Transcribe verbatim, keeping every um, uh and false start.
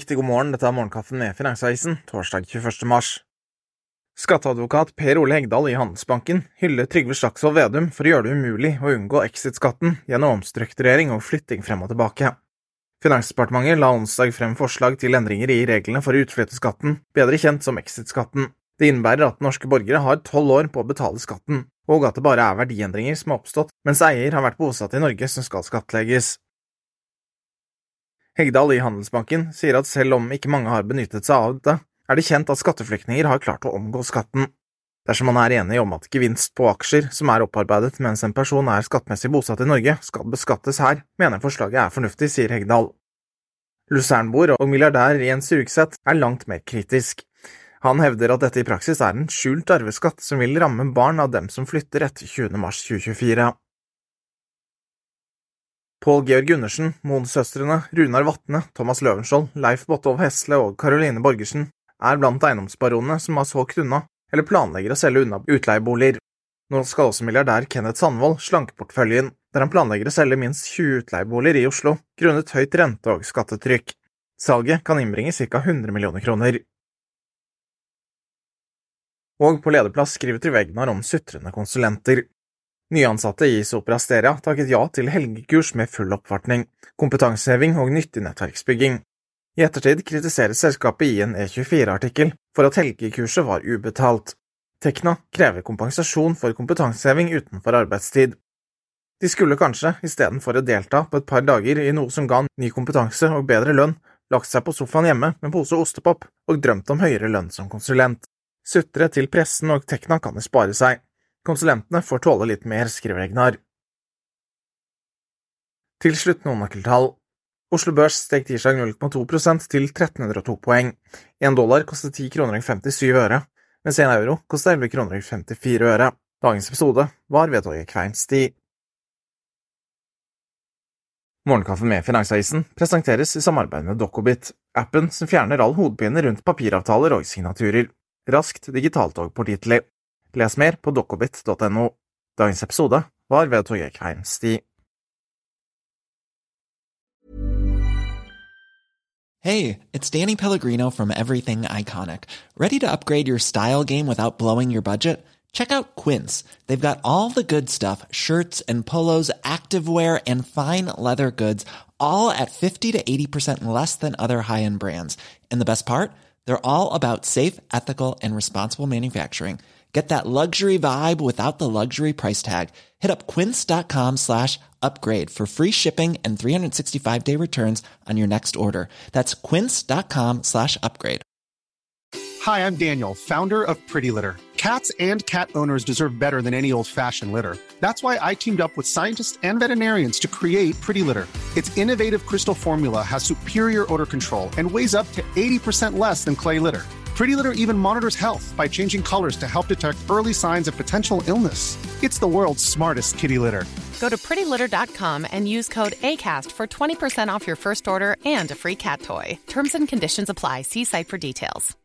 Riktig god morgen, dette er Morgenkaffen med Finansavisen, torsdag tjueførste mars. Skatteadvokat Per Ole Hegdal i Handelsbanken hyller Trygve Slagsvold Vedum for å gjøre det umulig å unngå exit-skatten gjennom omstrukturering og flytting frem og tilbake. Finansdepartementet la onsdag frem forslag til endringer i reglene for utflytteskatten, bedre kjent som exit-skatten. Det innebærer at norske borgere har tolv år på å betale skatten, og at det bare er verdiendringer som har oppstått, mens eier har vært bosatt i Norge som skal skattlegges. Hegdal i Handelsbanken sier at selv om ikke mange har benyttet seg av det, er det kjent at skatteflyktninger har klart å omgå skatten. Dersom man er enig om at gevinst på aksjer som er opparbeidet mens en person er skattmessig bosatt i Norge, skal beskattes her, mener forslaget er fornuftig, sier Hegdal. Lusernbor og milliardær Jens Rugseth er langt mer kritisk. Han hevder at dette i praksis er en skjult arveskatt som vil ramme barn av dem som flytter etter tjuende mars tjue tjuefire. Pål Georg Gundersen, Moen-søstrene, Runar Vatne, Thomas Løvenskiold, Leif Bottolf Hesle og Caroline Borgersen er blant eiendomsbaronene som har solgt unna, eller planlegger å selge unna utleieboliger. Nå skal også milliardær Kenneth Sandvold slanke porteføljen, der han planlegger å selge minst tjue utleieboliger i Oslo, grunnet høyt rente- og skattetrykk. Salget kan innbringe ca. hundre millioner kroner. Og på lederplass skriver Trygve Egnar om sutrende konsulenter. Nyansatte i Sopra Steria takket ja til helgekurs med full oppfartning, kompetanseheving og nyttig nettverksbygging. I ettertid kritiseres selskapet i en E tjuefire-artikkel for at helgekurset var ubetalt. Tekna krever kompensasjon for kompetanseheving utenfor arbeidstid. De skulle kanskje, i stedet for å delta på et par dager i noe som ga ny kompetanse og bedre lønn, lagt seg på sofaen hjemme med pose ostepop og drømt om høyere lønn som konsulent. Sutre til pressen og Tekna kan det spare seg. Konsulentene får tåle litt mer, skriver Egnar. Til slutt noen nøkkeltall. Oslo Børs steg tirsdag null komma to prosent til tretten hundre og to poeng. En dollar kostet ti kroner og femtisju øre, mens en euro kostet elleve kroner og femtifire øre. Dagens episode var ved Torgeir Kveinsti. Morgenkaffen med Finansavisen presenteres i samarbeid med Dokobit, appen som fjerner all hodepine rundt papiravtaler og signaturer. Raskt, digitalt og pålitelig. Les mer på dokobit punktum no. Dagens episode var ved Torgeir Kveinsti. Hey, it's Danny Pellegrino from Everything Iconic. Ready to upgrade your style game without blowing your budget? Check out Quince. They've got all the good stuff, shirts and polos, activewear, and fine leather goods, all at fifty to eighty percent less than other high-end brands. And the best part? They're all about safe, ethical, and responsible manufacturing. Get that luxury vibe without the luxury price tag. Hit up quince.com slash upgrade for free shipping and three sixty-five day returns on your next order. That's quince.com slash upgrade. Hi, I'm Daniel, founder of Pretty Litter. Cats and cat owners deserve better than any old-fashioned litter. That's why I teamed up with scientists and veterinarians to create Pretty Litter. Its innovative crystal formula has superior odor control and weighs up to eighty percent less than clay litter. Pretty Litter even monitors health by changing colors to help detect early signs of potential illness. It's the world's smartest kitty litter. Go to pretty litter dot com and use code ACAST for twenty percent off your first order and a free cat toy. Terms and conditions apply. See site for details.